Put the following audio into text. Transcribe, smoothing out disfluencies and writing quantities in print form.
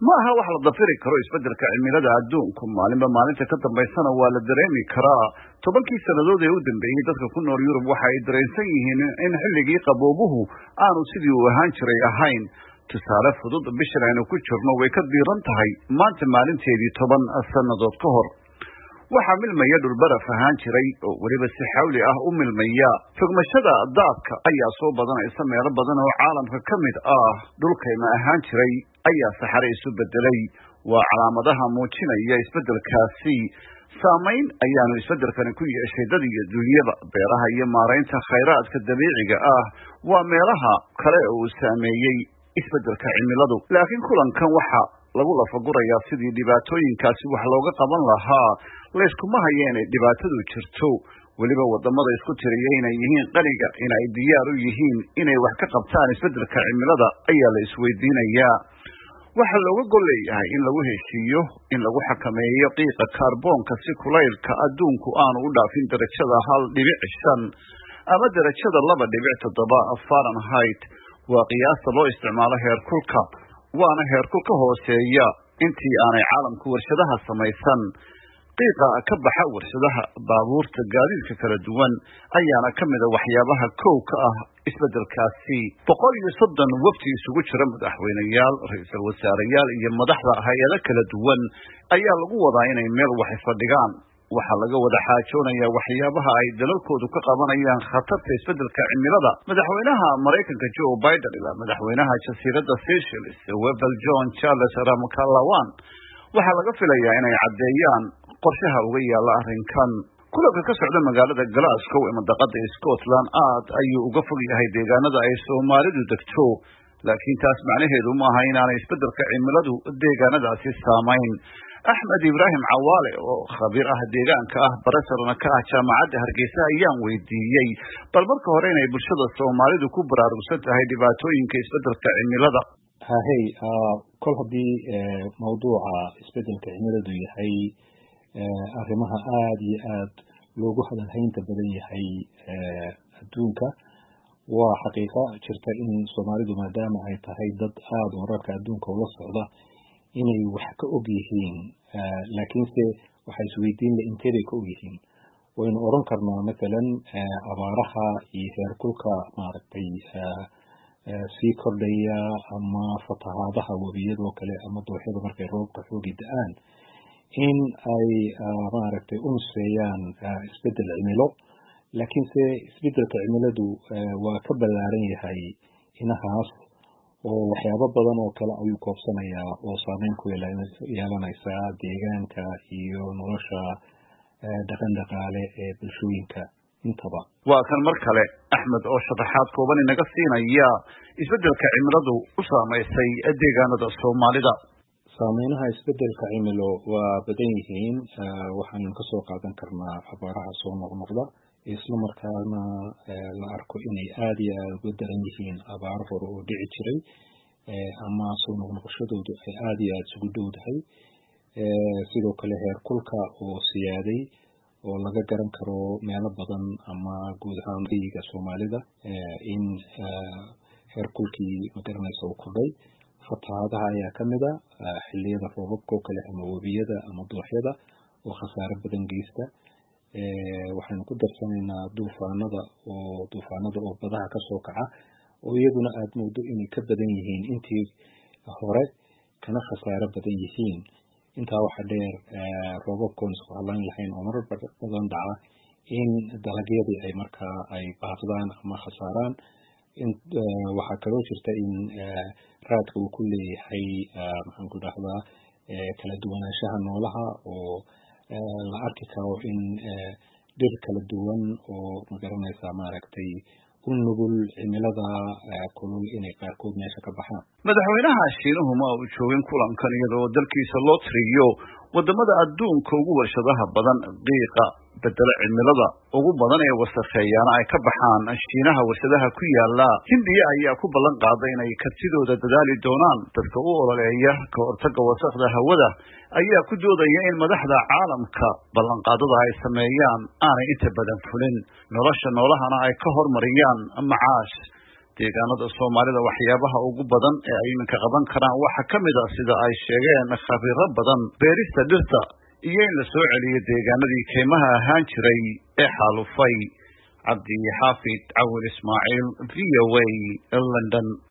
maaha wax la dafiri karo isbeddelka cimilada adduunku maalinba maalinta ka dambaysana waa la dareemi karaa. 10kii sannadood ee u dambeeyey dadka ku nool Yurub waxa ay dareensan yihiin in xilligii qaboobuhu aanu sidii uu ahaan jiray ahayn. tusaale fudud bishan aynu ku jirno way ka diiran tahay maanta maalinteedii 10 sannadood ka hor. waxaa milmaya dhulbaraf ahaan jiray oo weliba si xawli ah u milmaya. fogmashada daadka ayaa soo badanaysa meelo badan oo caalamka ka mid ah. dhulkayma ahaan jiray ayaa saxare isu bedelay. waa calaamadaha muujinaya isbeddelkaasi. saamayn ayaanu isbeddelkani ku yeeshay dad iyo dunyada. beeraha iyo maaraynta khayraadka dabiiciga ah waa meelaha kale oo uu saameeyey isbeddelka cimiladu. laakiin kulankan waxa lagu lafagurayaa sidii dhibaatooyinkaasi wax looga qaban lahaa. layskuma haya inay dhibaatadu jirto. weliba wadamada isku tiriyay inay yihiin qaniga in ay diyaar u yihiin inay wax ka qabtaan isbeddelka cimilada ayaa la isweydiinayaa. waxaa looga gol leeyahay in lagu heshiiyo in lagu xakameeyo qiiqa kaarboonka si kulaylka adduunku aanu u dhaafin darajada 1.5 ama darajada 2.7 Fahrenheit. waa qiyaasta loo isticmaalo heerkulka, waana heerkul ka hooseeya intii aanay caalamku warshadaha samaysan. qiiqa ka baxa warshadaha baabuurta gaadiidka kala duwan ayaana ka mid ah waxyaabaha kow ka ah isbeddelkaasi. 130 wafdi isugu jira madaxweynayaal, ra'iisul wasaareyaal iyo madaxda hay'ado kala duwan ayaa lagu wadaa inay meel wax fadhigaan. waxaa laga wada xaajoonayaa waxyaabaha ay dalalkoodu ka qabanayaan khatarta isbeddelka cimilada. madaxweynaha Mareykanka Joe Biden ilaa madaxweynaha jasiiradda Seychelles Webel John Charles Ramkalawan waxaa laga filayaa inay caddeeyaan qorshaha uga yaala arrinkan. kulanka ka socda magaalada Glasgow ee mandaqada Scotland aad ayuu uga fog yahay deegaanada ay Soomaalidu degto, laakiin taas macnaheedu maaha inaanay isbeddelka cimiladu deegaanadaasi saamayn. Axmed Ibrahim Cawaale oo khabiir ah deegaanka ah barasarna ka ah jaamacadda Hargeysa ayaan weydiiyey bal marka hore inay bulshada Soomaalidu ku baraarugsan tahay dhibaatooyinka isbeddelka cimilada. kol haddii mawduuca isbeddelka cimiladu yahay arrimaha aad iyo aad loogu hadalhaynta badan yahay adduunka, waa xaqiiqo jirta in Soomaalidu maadaama ay tahay dad aad wararka adduunka ula socda inay wax ka og yihiin, laakiinse waxay isweydiin la inteebay ka og yihiin. waynu oran karnaa maalan abaaraha iyo heerkulka maaragtay sii kordhaya ama fatahaadaha webiyadoo kale ama dooxyada markay roobka xoogi da-aan in ay maaragtay u nusfeeyaan isbeddel cimilo. laakiinse isbeddelka cimiladu waa ka ballaaran yahay inahaas oo waxyaabo badan oo kale ayuu koobsanayaa oo saameyn ku yeelanaysa deegaanka iyo nolosha dhaqan dhaqaale ee bulshooyinka intaba. waa kan mar kale Axmed oo sharaxaad kooban inaga siinaya isbeddelka cimiladu u saameysay deegaanada Soomaalida. saameynaha isbeddelka cimilo waa badan yihiin. waxaanu ka soo qaadan karnaa abaaraha soo noqnoqda isla markaana la arko inay aad iyo aad uga daran yihiin abaaro hore oo dhici jiray ama soo noqnoqoshadoodu ay aad iyo aad isugu dhowdahay. sidoo kale heerkulka oo siyaaday oo laga garan karo meelo badan ama guud ahaan deegaanka Soomaalida in heerkulkii magaranaysa uu kordhay. fatahaadaha ayaa ka mid ah xilliyada roobabka oo kale ama webiyada ama dooxyada oo khasaare badan geysta. waxaynu ku darsanaynaa duufaanada oo badaha ka soo kaca oo iyaguna aad moodo inay ka badan yihiin intii hore kana khasaare badan yihiin. intaa waxaa dheer roobabkoon isku hadlayn lahayn oo marar badan dhaca in dalagyadii ay markaa ay baaqdaan ama khasaaraan. waxaa kaloo jirta in raadka uu ku leeyahay maxaan ku dhahdaa kala duwanaanshaha noolaha oo la arki karo in dhir kala duwan oo magaranaysa maaragtay u nugul cimilada kulul inay qaarkood meesha ka baxaan. madaxweynaha Shiinuhu ma uu joogin kulankan iyadoo dalkiisa loo tiriyo wadamada adduunka ugu warshadaha badan. qiiqa bedela cimilada ugu badan ee wasakheeyana ay ka baxaan Shiinaha warshadaha ku yaala. Hindiya ayaa ku ballan qaaday inay kartidooda dadaali doonaan. dadka u ololeeya ka hortagga wasakhda hawada ayaa ku doodaya in madaxda caalamka ballanqaadada ay sameeyaan aanay inta badan fulin. nolosha noolahana ay ka hormariyaan macaash. deegaanada Soomaalida waxyaabaha ugu badan ee ay iminka qaban karaan waxa kamid ah sida ay sheegeen khabiiro badan beerista dhirta iyo in la soo celiyo deegaanadii kaymaha ahaan jiray ee xaalufay. Cabdi Xaafid Awil Ismaaciil, VOA, London.